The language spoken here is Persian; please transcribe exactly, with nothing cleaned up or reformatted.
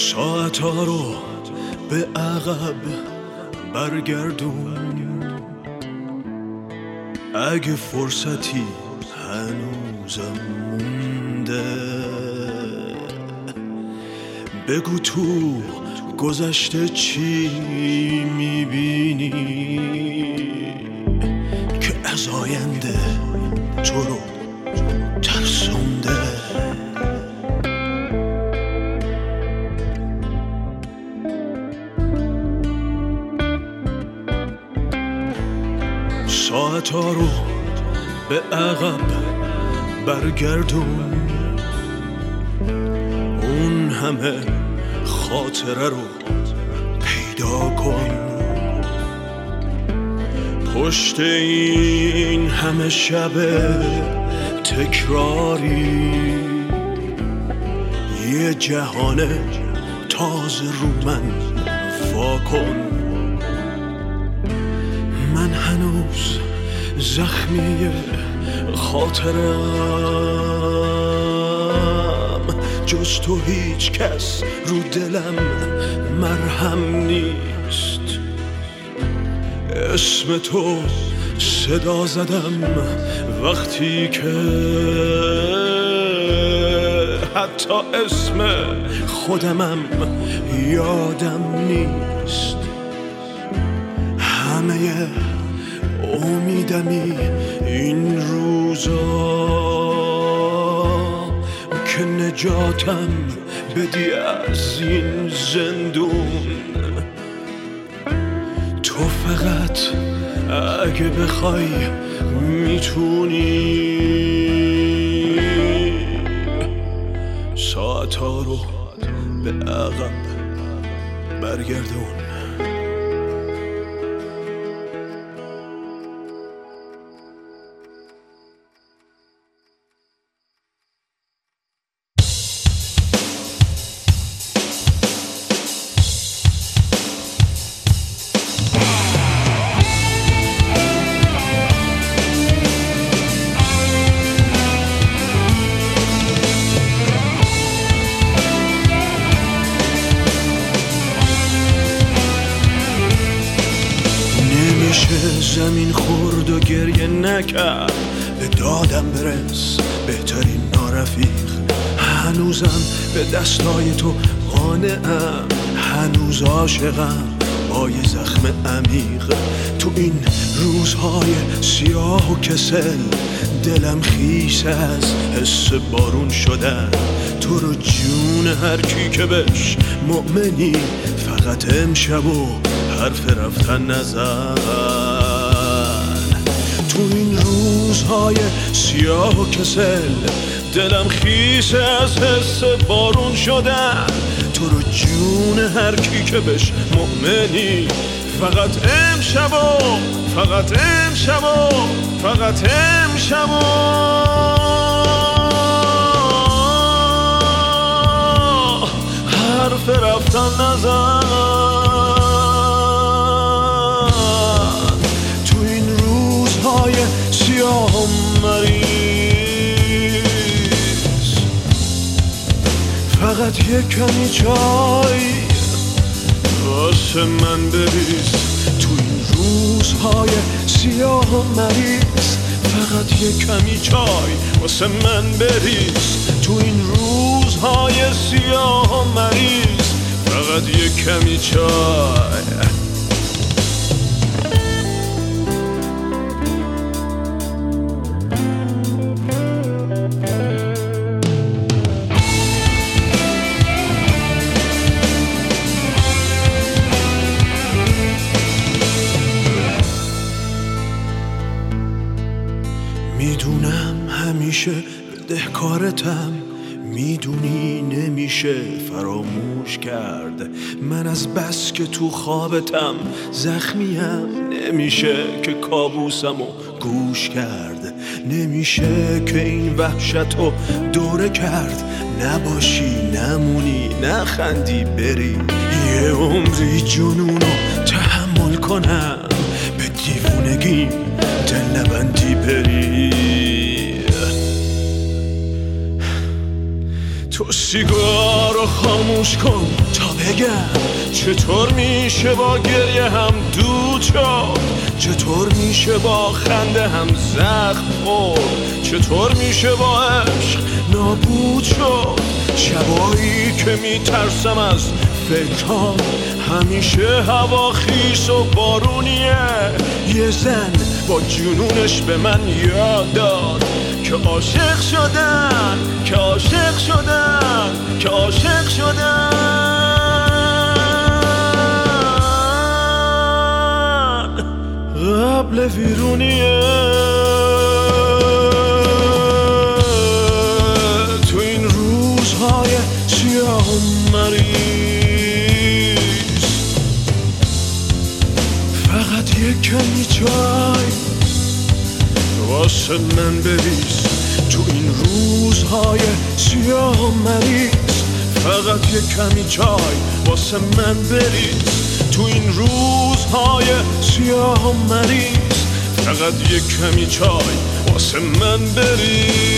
ساعتها رو به عقب برگردون، اگه فرصتی هنوزم مونده. بگو تو گذشته چی میبینی که از آینده تو رو ترسونده. ساعتها رو به عقب برگردون، اون همه خاطره رو پیدا کن. پشت این همه شب تکراری یه جهان تازه رو من وا کن. من هنوز زخمی خاطرم، جز تو هیچ کس رو دلم مرهم نیست. اسم تو صدا زدم وقتی که حتی اسم خودمم یادم نیست. همه امیدمی این روزا که نجاتم بدی از این زندون. تو فقط اگه بخوای میتونی ساعتها رو به عقب برگردون. زمین خورد و گریه نکرد، به دادم برس بهترین نارفیق. هنوزم به دستای تو قانعم، هنوز عاشقم با یه زخم عمیق. تو این روزهای سیاه و کسل دلم خیس از حس بارون شدن. تو رو جون هر کی که بهش مؤمنی، فقط امشب و حرف رفتن نزن. تو این روزهای سیاه و کسل دلم خیس از حس بارون شدن. تو رو جون هر کی که بهش مؤمنی، فقط امشب و فقط امشب و فقط امشب و حرف رفتن نزن. تو این روزهای سیاه و مریض فقط یک کمی چای واسه من بریز. تو این روزهای سیاه و مریض فقط یک کمی چای واسه من بریز. تو این روزهای سیاه و مریض فقط یک کمی چای. میدونم همیشه بدهکارتم، میدونی نمیشه فراموش کرد. من از بس که تو خوابتم زخمیم، نمیشه که کابوسمو گوش کرد. نمیشه که این وحشتو دوره کرد، نباشی نمونی نخندی بری. یه عمری جنونو تحمل کنم، به دیوونگی دل نبندی بری. تو سیگار رو خاموش کن تا بگم چطور میشه با گریه هم دود شد، چطور میشه با خنده هم زخم خورد، چطور میشه با عشق نابود شد. شبایی که میترسم از فکرام همیشه هوا خیس و بارونیه. یه زن با جنونش به من یاد داد که عاشق شدن، که عاشق شدن، که عاشق شدن قبل ویرونیه. تو این روزهای سیاه و مریض فقط یک کمی چای واسه من بریز. تو این روزهای سیاه و مریض فقط یک کمی چای واسه من بریز. تو این روزهای سیاه و مریض فقط یک کمی چای واسه من بریز.